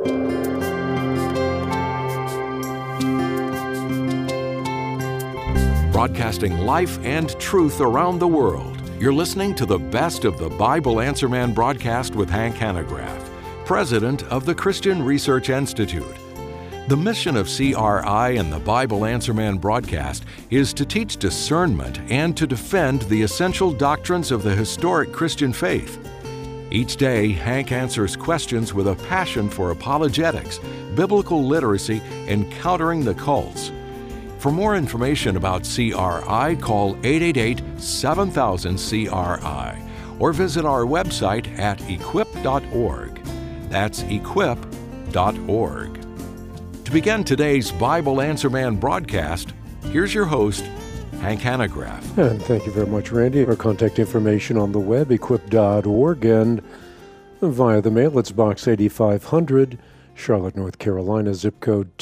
Broadcasting life and truth around the world. You're listening to the best of the Bible Answer Man broadcast with Hank Hanegraaff, president of the Christian Research Institute. The mission of CRI and the Bible Answer Man broadcast is to teach discernment and to defend the essential doctrines of the historic Christian faith. Each day, Hank answers questions with a passion for apologetics, biblical literacy, and countering the cults. For more information about CRI, call 888-7000-CRI or visit our website at equip.org. That's equip.org. To begin today's Bible Answer Man broadcast, here's your host, Hank Hanegraaff. And thank you very much, Randy. Our contact information on the web, equip.org, and via the mail, it's Box 8500, Charlotte, North Carolina, zip code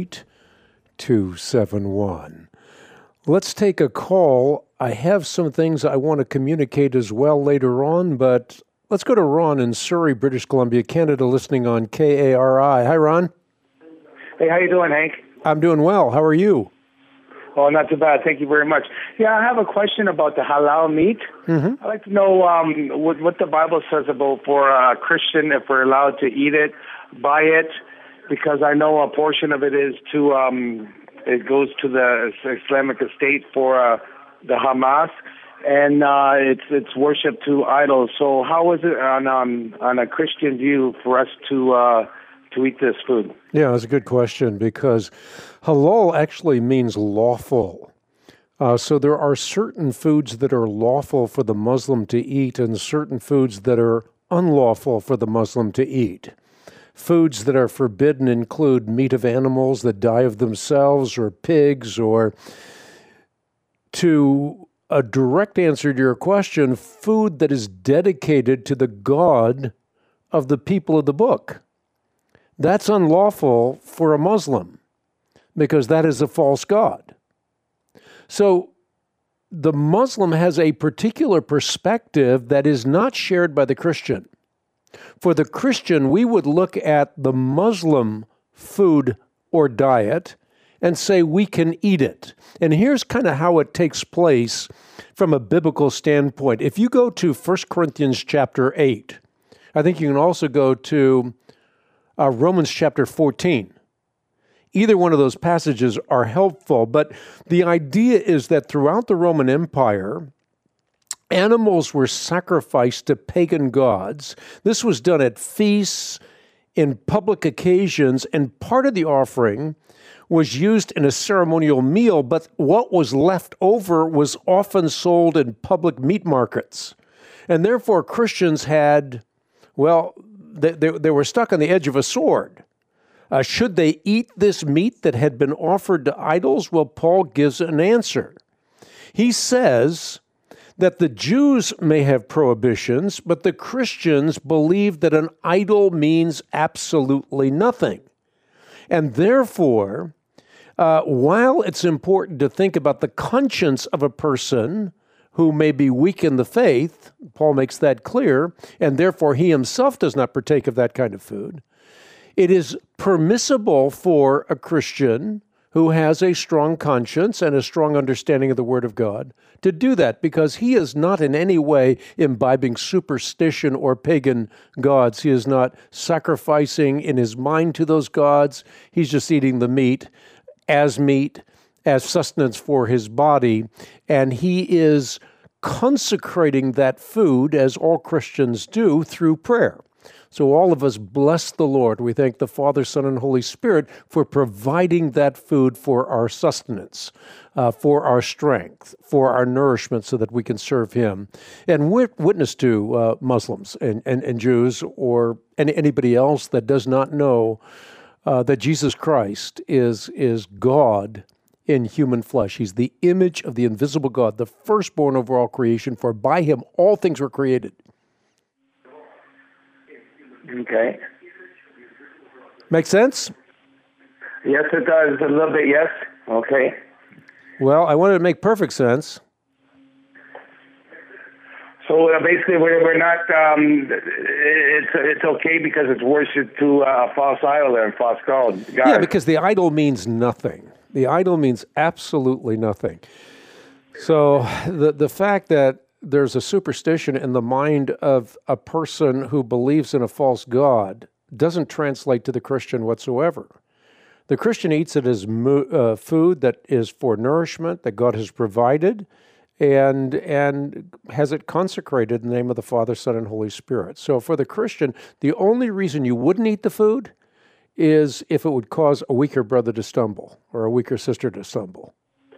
28271. Let's take a call. I have some things I want to communicate as well later on, but let's go to Ron in Surrey, British Columbia, Canada, listening on KARI. Hi, Ron. Hey, how you doing, Hank? I'm doing well. How are you? Oh, not too bad. Thank you very much. Yeah, I have a question about the halal meat. I'd like to know what the Bible says about for a Christian, if we're allowed to eat it, buy it, because I know a portion of it is to it goes to the Islamic State for the Hamas, and it's worship to idols. So how is it on a Christian view for us to eat this food? Yeah, that's a good question, because halal actually means lawful. So there are certain foods that are lawful for the Muslim to eat and certain foods that are unlawful for the Muslim to eat. Foods that are forbidden include meat of animals that die of themselves, or pigs, or, to a direct answer to your question, food that is dedicated to the God of the people of the book. That's unlawful for a Muslim, because that is a false god. So the Muslim has a particular perspective that is not shared by the Christian. For the Christian, we would look at the Muslim food or diet and say we can eat it. And here's kind of how it takes place from a biblical standpoint. If you go to 1 Corinthians chapter 8, I think you can also go to Romans chapter 14. Either one of those passages are helpful, but the idea is that throughout the Roman Empire, animals were sacrificed to pagan gods. This was done at feasts, in public occasions, and part of the offering was used in a ceremonial meal, but what was left over was often sold in public meat markets. And therefore, Christians had, they were stuck on the edge of a sword. Should they eat this meat that had been offered to idols? Well, Paul gives an answer. He says that the Jews may have prohibitions, but the Christians believe that an idol means absolutely nothing. And therefore, while it's important to think about the conscience of a person who may be weak in the faith, Paul makes that clear, and therefore he himself does not partake of that kind of food, it is permissible for a Christian who has a strong conscience and a strong understanding of the Word of God to do that, because he is not in any way imbibing superstition or pagan gods. He is not sacrificing in his mind to those gods. He's just eating the meat, as sustenance for his body, and he is consecrating that food, as all Christians do, through prayer. So all of us bless the Lord. We thank the Father, Son, and Holy Spirit for providing that food for our sustenance, for our strength, for our nourishment, so that we can serve Him. And witness to Muslims and Jews or anybody else that does not know that Jesus Christ is God in human flesh. He's the image of the invisible God, the firstborn over all creation, for by Him all things were created. Okay. Make sense? Yes, it does. A little bit, yes. Okay. Well, I wanted to make perfect sense. So basically, we're not. It's okay because it's worship to a false idol and false god. Yeah, because the idol means nothing. The idol means absolutely nothing. So the fact that there's a superstition in the mind of a person who believes in a false god doesn't translate to the Christian whatsoever. The Christian eats it as food that is for nourishment that God has provided, and has it consecrated in the name of the Father, Son, and Holy Spirit. So for the Christian, the only reason you wouldn't eat the food is if it would cause a weaker brother to stumble or a weaker sister to stumble.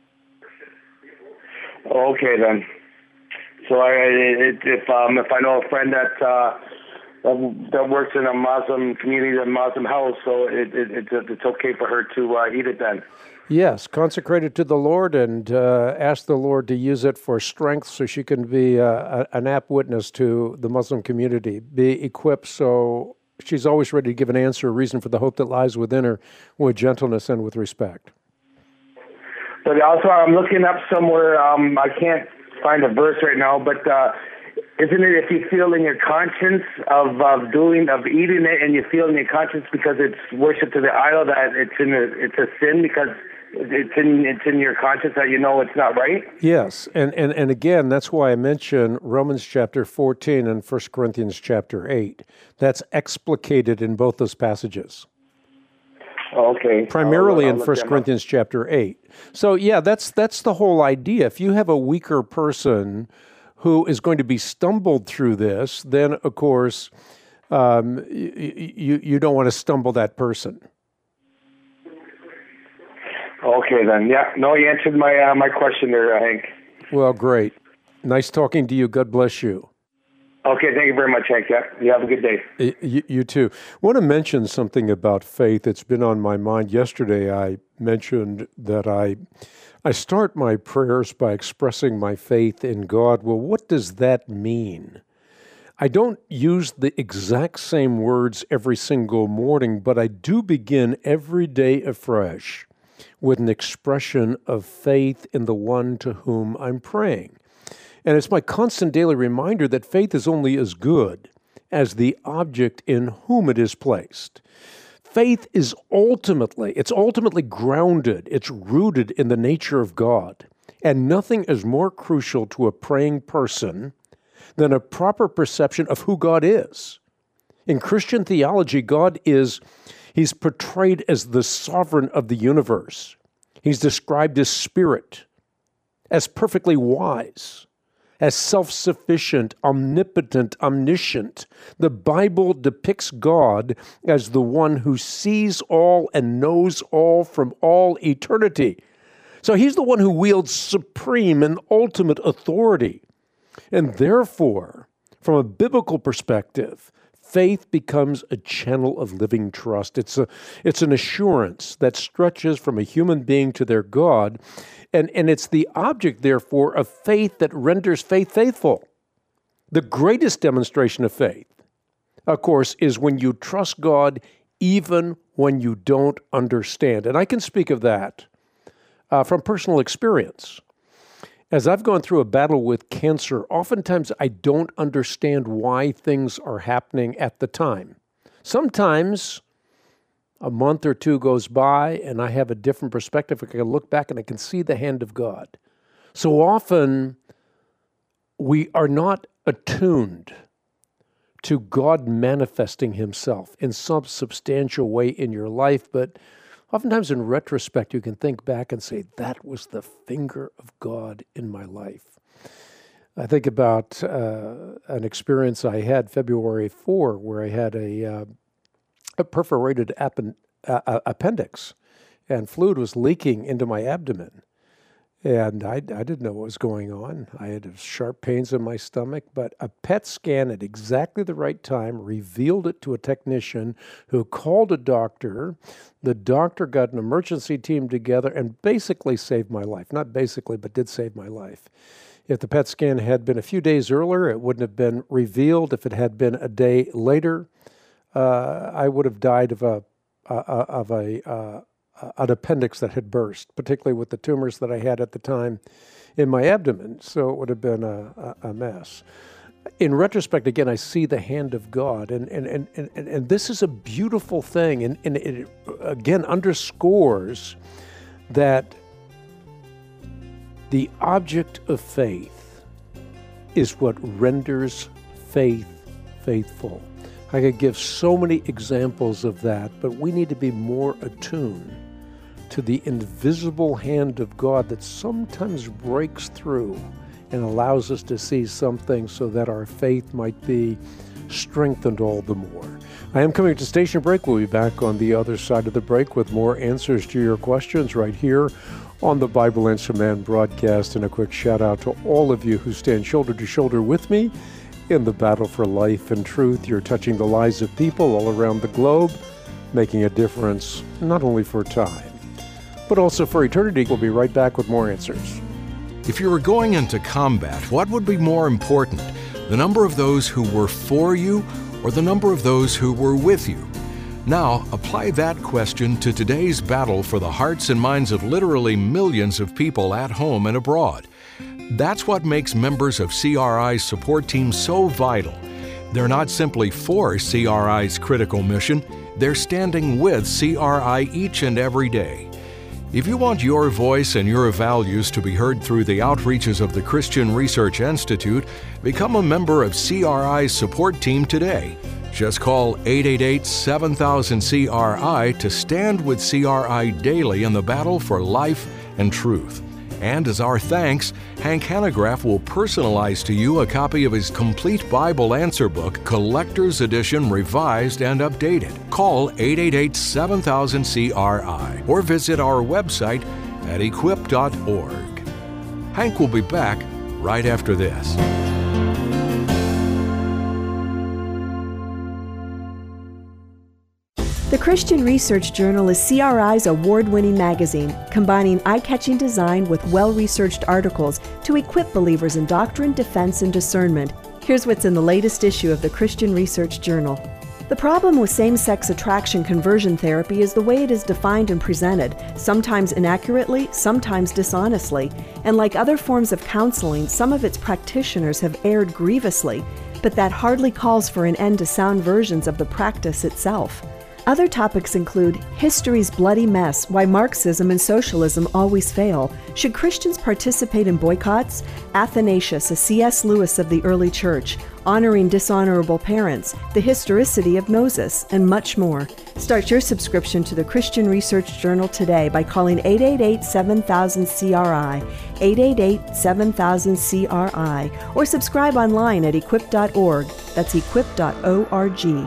Okay, then. So if I know a friend that works in a Muslim community, a Muslim house, so it's okay for her to eat it then. Yes, consecrate it to the Lord and ask the Lord to use it for strength so she can be an apt witness to the Muslim community, be equipped so she's always ready to give an answer, a reason for the hope that lies within her with gentleness and with respect. But also, I'm looking up somewhere, I can't find a verse right now, but isn't it if you feel in your conscience of eating it and you feel in your conscience because it's worship to the idol that it's a sin because it's in your conscience that you know it's not right? Yes, and again, that's why I mention Romans chapter 14 and 1 Corinthians chapter 8. That's explicated in both those passages. Okay. Primarily in 1 Corinthians chapter 8. So yeah, that's the whole idea. If you have a weaker person who is going to be stumbled through this, then of course you don't want to stumble that person. Okay, then. Yeah. No, you answered my question there, Hank. Well, great. Nice talking to you. God bless you. Okay, thank you very much, Hank. Yeah, you have a good day. You too. I want to mention something about faith. It's been on my mind. Yesterday, I mentioned that I start my prayers by expressing my faith in God. Well, what does that mean? I don't use the exact same words every single morning, but I do begin every day afresh with an expression of faith in the one to whom I'm praying. And it's my constant daily reminder that faith is only as good as the object in whom it is placed. Faith is ultimately grounded, it's rooted in the nature of God. And nothing is more crucial to a praying person than a proper perception of who God is. In Christian theology, He's portrayed as the sovereign of the universe. He's described as spirit, as perfectly wise, as self-sufficient, omnipotent, omniscient. The Bible depicts God as the one who sees all and knows all from all eternity. So he's the one who wields supreme and ultimate authority. And therefore, from a biblical perspective, faith becomes a channel of living trust. It's an assurance that stretches from a human being to their God, and it's the object, therefore, of faith that renders faith faithful. The greatest demonstration of faith, of course, is when you trust God even when you don't understand. And I can speak of that from personal experience. As I've gone through a battle with cancer, oftentimes I don't understand why things are happening at the time. Sometimes a month or two goes by and I have a different perspective. I can look back and I can see the hand of God. So often we are not attuned to God manifesting himself in some substantial way in your life, but oftentimes in retrospect, you can think back and say, that was the finger of God in my life. I think about an experience I had February 4, where I had a perforated appendix, and fluid was leaking into my abdomen. And I didn't know what was going on. I had sharp pains in my stomach, but a PET scan at exactly the right time revealed it to a technician who called a doctor. The doctor got an emergency team together and basically saved my life. Not basically, but did save my life. If the PET scan had been a few days earlier, it wouldn't have been revealed. If it had been a day later, I would have died of an appendix that had burst, particularly with the tumors that I had at the time in my abdomen. So it would have been a mess. in retrospect, again, I see the hand of God, and this is a beautiful thing, and it again underscores that the object of faith is what renders faith faithful. I could give so many examples of that, but we need to be more attuned to the invisible hand of God that sometimes breaks through and allows us to see something so that our faith might be strengthened all the more. I am coming to station break. We'll be back on the other side of the break with more answers to your questions right here on the Bible Answer Man broadcast. And a quick shout out to all of you who stand shoulder to shoulder with me in the battle for life and truth. You're touching the lives of people all around the globe, making a difference not only for time, but also for eternity. We'll be right back with more answers. If you were going into combat, what would be more important, the number of those who were for you or the number of those who were with you? Now, apply that question to today's battle for the hearts and minds of literally millions of people at home and abroad. That's what makes members of CRI's support team so vital. They're not simply for CRI's critical mission, they're standing with CRI each and every day. If you want your voice and your values to be heard through the outreaches of the Christian Research Institute, become a member of CRI's support team today. Just call 888-7000-CRI to stand with CRI daily in the battle for life and truth. And as our thanks, Hank Hanegraaff will personalize to you a copy of his complete Bible answer book, Collector's Edition, revised and updated. Call 888-7000-CRI or visit our website at equip.org. Hank will be back right after this. The Christian Research Journal is CRI's award-winning magazine, combining eye-catching design with well-researched articles to equip believers in doctrine, defense, and discernment. Here's what's in the latest issue of the Christian Research Journal. The problem with same-sex attraction conversion therapy is the way it is defined and presented, sometimes inaccurately, sometimes dishonestly. And like other forms of counseling, some of its practitioners have erred grievously, but that hardly calls for an end to sound versions of the practice itself. Other topics include history's bloody mess, why Marxism and socialism always fail, should Christians participate in boycotts, Athanasius, a C.S. Lewis of the early church, honoring dishonorable parents, the historicity of Moses, and much more. Start your subscription to the Christian Research Journal today by calling 888-7000-CRI, 888-7000-CRI, or subscribe online at equip.org. That's equip.org.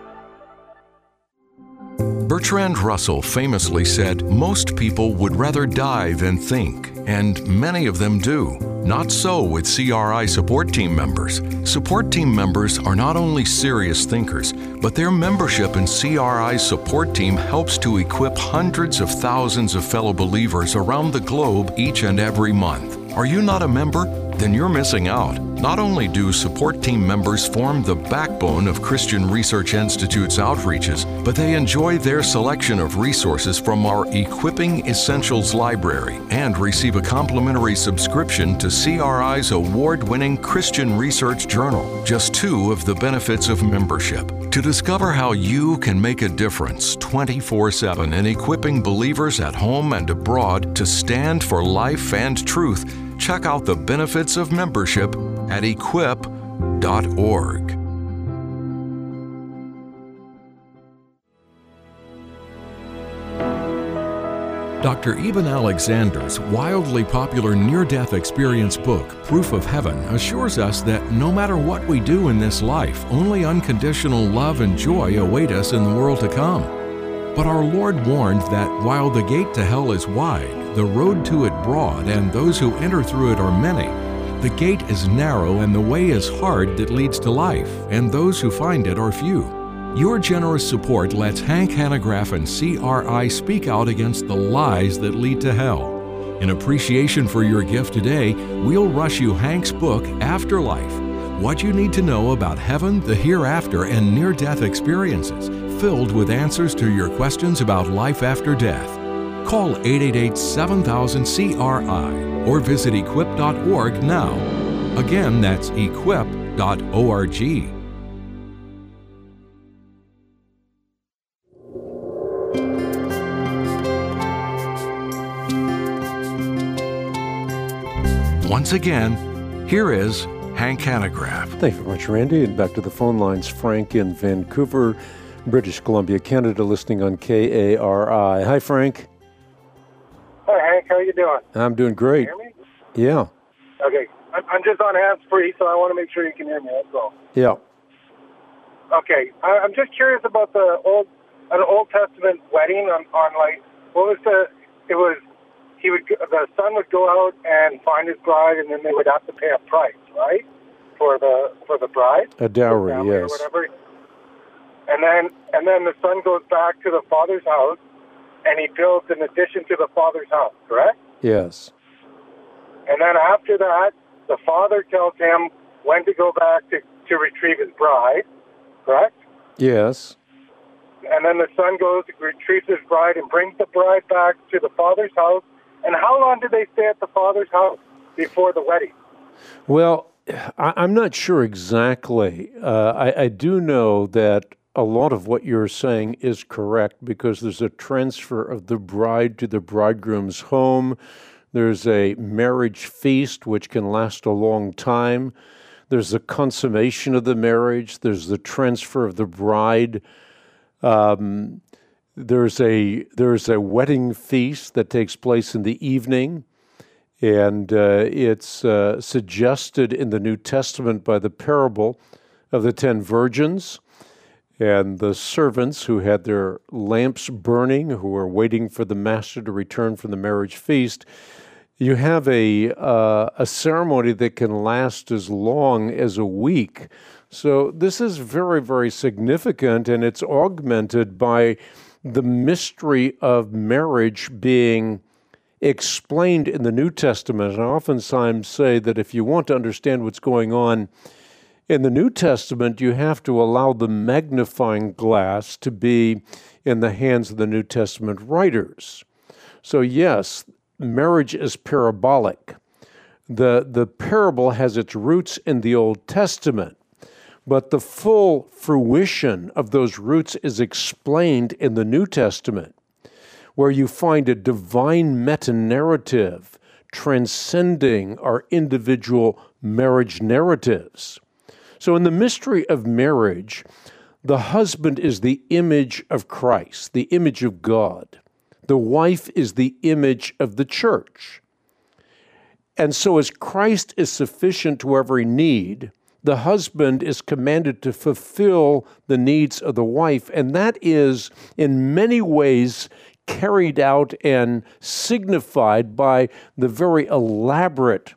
Bertrand Russell famously said, "Most people would rather die than think," and many of them do. Not so with CRI support team members. Support team members are not only serious thinkers, but their membership in CRI's support team helps to equip hundreds of thousands of fellow believers around the globe each and every month. Are you not a member? Then you're missing out. Not only do support team members form the backbone of Christian Research Institute's outreaches, but they enjoy their selection of resources from our Equipping Essentials library and receive a complimentary subscription to CRI's award-winning Christian Research Journal. Just two of the benefits of membership. To discover how you can make a difference 24/7 in equipping believers at home and abroad to stand for life and truth, check out the benefits of membership at equip.org. Dr. Eben Alexander's wildly popular near-death experience book, Proof of Heaven, assures us that no matter what we do in this life, only unconditional love and joy await us in the world to come. But our Lord warned that while the gate to hell is wide, the road to it broad, and those who enter through it are many, the gate is narrow and the way is hard that leads to life, and those who find it are few. Your generous support lets Hank Hanegraaff and CRI speak out against the lies that lead to hell. In appreciation for your gift today, we'll rush you Hank's book, Afterlife: What You Need to Know About Heaven, the Hereafter, and Near-Death Experiences, filled with answers to your questions about life after death. Call 888-7000-CRI or visit equip.org now. Again, that's equip.org. Once again, here is Hank Hanegraaff. Thank you very much, Randy. And back to the phone lines. Frank in Vancouver, British Columbia, Canada, listening on KARI. Hi, Frank. Hi, Hank. How you doing? I'm doing great. Can you hear me? Yeah. Okay. I'm just on hands-free, so I want to make sure you can hear me. That's all. Yeah. Okay. I'm just curious about an Old Testament wedding on like, what was the son would go out and find his bride, and then they would have to pay a price, right, for the bride, a dowry, yes, or whatever. And then the son goes back to the father's house, and he builds an addition to the father's house, correct? Yes. And then after that, the father tells him when to go back to retrieve his bride, correct? Yes. And then the son goes, retrieves his bride, and brings the bride back to the father's house. And how long did they stay at the father's house before the wedding? Well, I'm not sure exactly. I do know that a lot of what you're saying is correct because there's a transfer of the bride to the bridegroom's home. There's a marriage feast, which can last a long time. There's the consummation of the marriage. There's the transfer of the bride. There's a wedding feast that takes place in the evening, and it's suggested in the New Testament by the parable of the 10 virgins and the servants who had their lamps burning, who were waiting for the master to return from the marriage feast. You have a ceremony that can last as long as a week. So this is very, very significant, and it's augmented by the mystery of marriage being explained in the New Testament. And I oftentimes say that if you want to understand what's going on in the New Testament, you have to allow the magnifying glass to be in the hands of the New Testament writers. So yes, marriage is parabolic. The parable has its roots in the Old Testament, but the full fruition of those roots is explained in the New Testament, where you find a divine meta-narrative transcending our individual marriage narratives. So in the mystery of marriage, the husband is the image of Christ, the image of God. The wife is the image of the church. And so as Christ is sufficient to every need, the husband is commanded to fulfill the needs of the wife, and that is in many ways carried out and signified by the very elaborate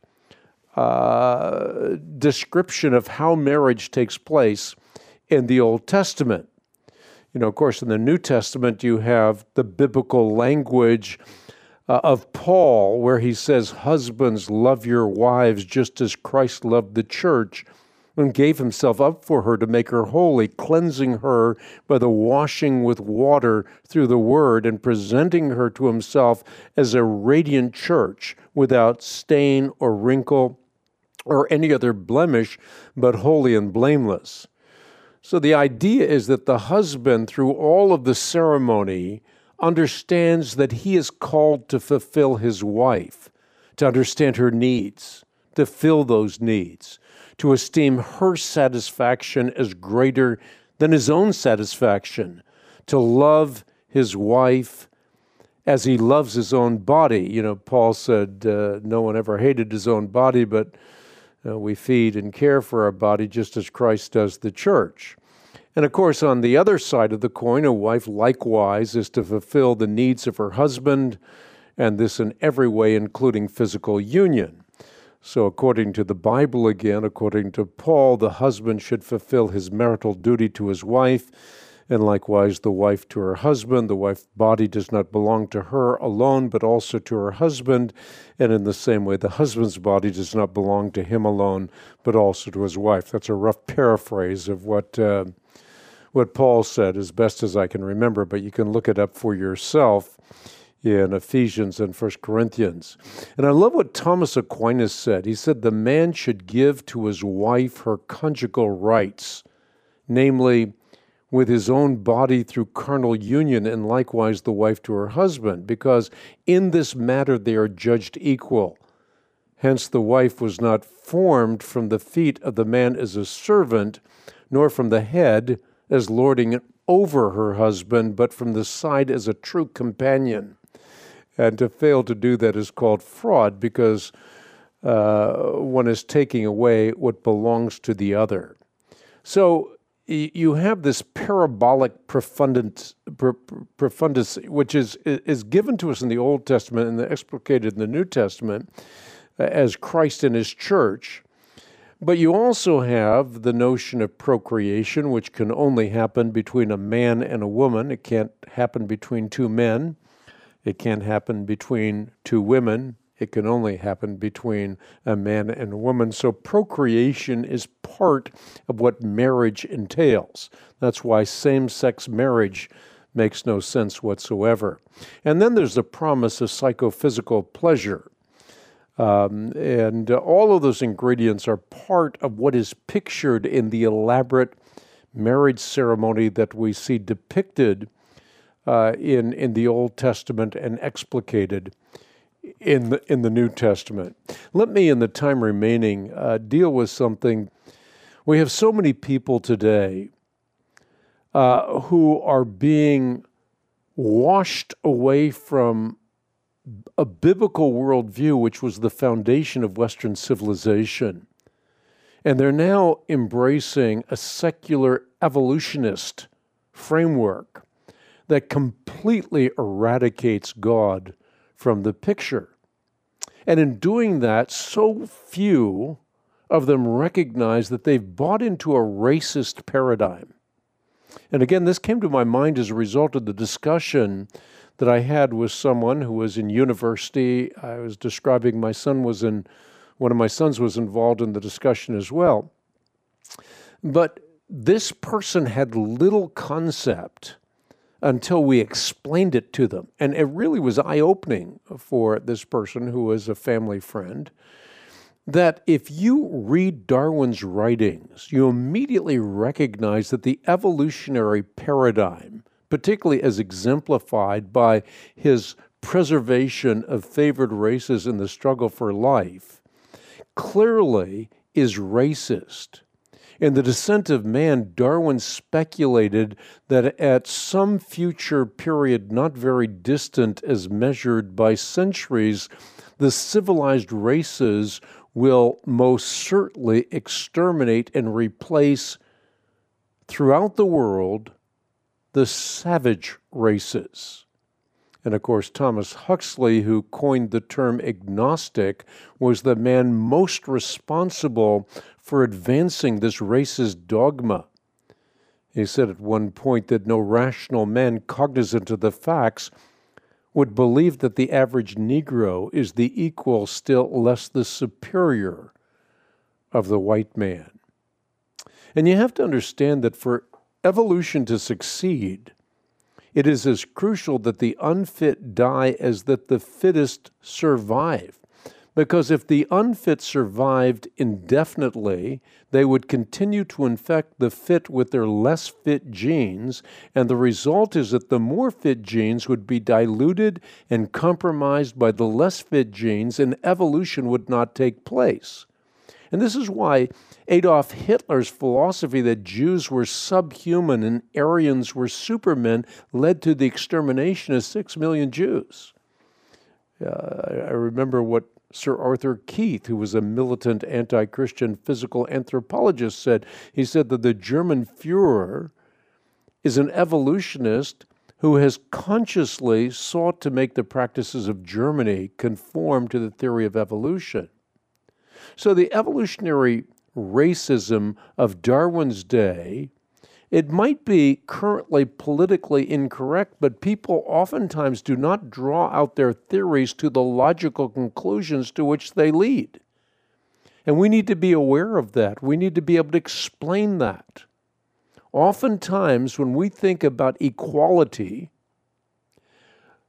description of how marriage takes place in the Old Testament. You know, of course, in the New Testament, you have the biblical language of Paul, where he says, "Husbands, love your wives just as Christ loved the church and gave himself up for her to make her holy, cleansing her by the washing with water through the word and presenting her to himself as a radiant church without stain or wrinkle or any other blemish, but holy and blameless." So the idea is that the husband, through all of the ceremony, understands that he is called to fulfill his wife, to understand her needs, to fill those needs, to esteem her satisfaction as greater than his own satisfaction, to love his wife as he loves his own body. You know, Paul said, no one ever hated his own body, but we feed and care for our body just as Christ does the church. And of course, on the other side of the coin, a wife likewise is to fulfill the needs of her husband, and this in every way, including physical union. So according to the Bible again, according to Paul, the husband should fulfill his marital duty to his wife, and likewise the wife to her husband. The wife's body does not belong to her alone, but also to her husband. And in the same way, the husband's body does not belong to him alone, but also to his wife. That's a rough paraphrase of what Paul said, as best as I can remember, but you can look it up for yourself in Ephesians and 1 Corinthians. And I love what Thomas Aquinas said. He said, the man should give to his wife her conjugal rights, namely, with his own body through carnal union, and likewise the wife to her husband, because in this matter they are judged equal. Hence the wife was not formed from the feet of the man as a servant, nor from the head as lording it over her husband, but from the side as a true companion. And to fail to do that is called fraud, because one is taking away what belongs to the other. So you have this parabolic profundity, which is given to us in the Old Testament and explicated in the New Testament as Christ and his church. But you also have the notion of procreation, which can only happen between a man and a woman. It can't happen between two men. It can't happen between two women. It can only happen between a man and a woman. So procreation is part of what marriage entails. That's why same-sex marriage makes no sense whatsoever. And then there's the promise of psychophysical pleasure. And all of those ingredients are part of what is pictured in the elaborate marriage ceremony that we see depicted in the Old Testament and explicated in the New Testament. Let me, in the time remaining, deal with something. We have so many people today who are being washed away from a biblical worldview, which was the foundation of Western civilization. And they're now embracing a secular evolutionist framework that completely eradicates God from the picture. And in doing that, so few of them recognize that they've bought into a racist paradigm. And again, this came to my mind as a result of the discussion that I had with someone who was in university. I was describing one of my sons was involved in the discussion as well. But this person had little concept until we explained it to them. And it really was eye-opening for this person, who was a family friend, that if you read Darwin's writings, you immediately recognize that the evolutionary paradigm, particularly as exemplified by his preservation of favored races in the struggle for life, clearly is racist. In The Descent of Man, Darwin speculated that at some future period, not very distant as measured by centuries, the civilized races will most certainly exterminate and replace throughout the world the savage races. And of course, Thomas Huxley, who coined the term agnostic, was the man most responsible for advancing this racist dogma. He said at one point that no rational man cognizant of the facts would believe that the average Negro is the equal, still less the superior, of the white man. And you have to understand that for evolution to succeed, it is as crucial that the unfit die as that the fittest survive. Because if the unfit survived indefinitely, they would continue to infect the fit with their less fit genes, and the result is that the more fit genes would be diluted and compromised by the less fit genes, and evolution would not take place. And this is why Adolf Hitler's philosophy that Jews were subhuman and Aryans were supermen led to the extermination of 6 million Jews. I remember what Sir Arthur Keith, who was a militant anti-Christian physical anthropologist, said. He said that the German Führer is an evolutionist who has consciously sought to make the practices of Germany conform to the theory of evolution. So the evolutionary racism of Darwin's day, it might be currently politically incorrect, but people oftentimes do not draw out their theories to the logical conclusions to which they lead. And we need to be aware of that. We need to be able to explain that. Oftentimes, when we think about equality,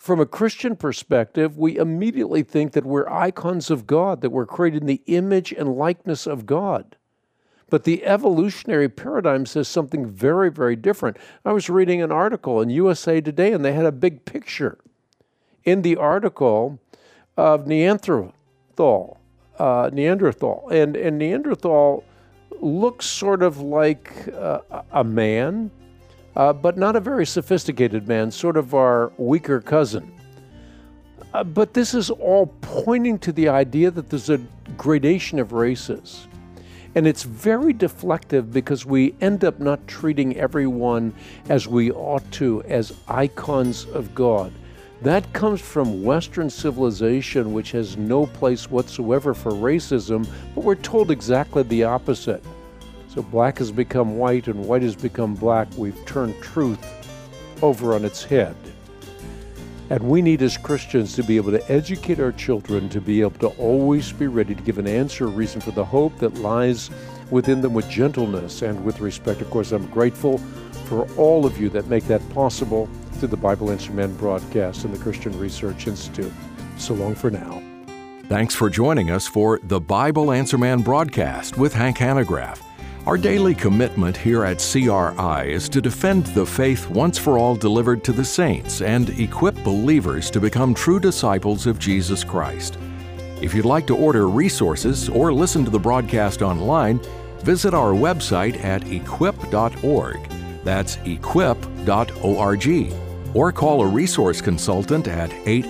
From a Christian perspective, we immediately think that we're icons of God, that we're created in the image and likeness of God. But the evolutionary paradigm says something very, very different. I was reading an article in USA Today, and they had a big picture in the article of Neanderthal. And Neanderthal looks sort of like a man, but not a very sophisticated man, sort of our weaker cousin. But this is all pointing to the idea that there's a gradation of races. And it's very deflective because we end up not treating everyone as we ought to, as icons of God. That comes from Western civilization, which has no place whatsoever for racism, but we're told exactly the opposite. So black has become white and white has become black. We've turned truth over on its head. And we need as Christians to be able to educate our children, to be able to always be ready to give an answer, a reason for the hope that lies within them with gentleness and with respect. Of course, I'm grateful for all of you that make that possible through the Bible Answer Man broadcast and the Christian Research Institute. So long for now. Thanks for joining us for the Bible Answer Man broadcast with Hank Hanegraaff. Our daily commitment here at CRI is to defend the faith once for all delivered to the saints and equip believers to become true disciples of Jesus Christ. If you'd like to order resources or listen to the broadcast online, visit our website at equip.org. That's equip.org. Or call a resource consultant at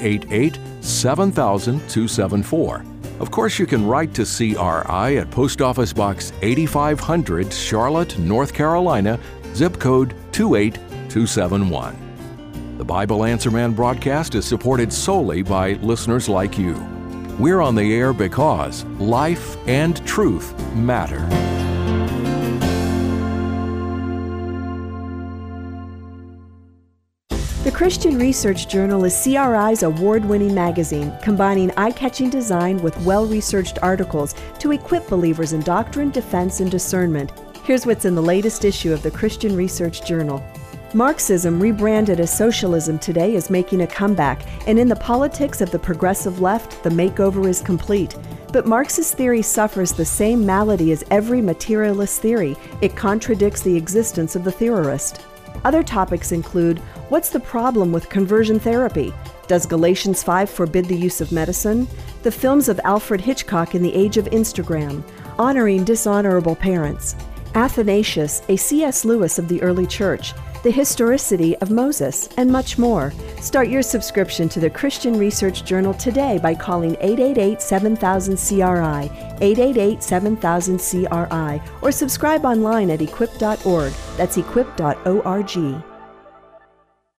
888-7000-274. Of course, you can write to CRI at Post Office Box 8500, Charlotte, North Carolina, zip code 28271. The Bible Answer Man broadcast is supported solely by listeners like you. We're on the air because life and truth matter. The Christian Research Journal is CRI's award-winning magazine, combining eye-catching design with well-researched articles to equip believers in doctrine, defense, and discernment. Here's what's in the latest issue of the Christian Research Journal. Marxism, rebranded as socialism today, is making a comeback, and in the politics of the progressive left, the makeover is complete. But Marxist theory suffers the same malady as every materialist theory. It contradicts the existence of the theorist. Other topics include, what's the problem with conversion therapy? Does Galatians 5 forbid the use of medicine? The films of Alfred Hitchcock in the age of Instagram. Honoring dishonorable parents. Athanasius, a C.S. Lewis of the early church. The historicity of Moses, and much more. Start your subscription to the Christian Research Journal today by calling 888-7000-CRI, 888-7000-CRI, or subscribe online at equip.org. That's equip.org.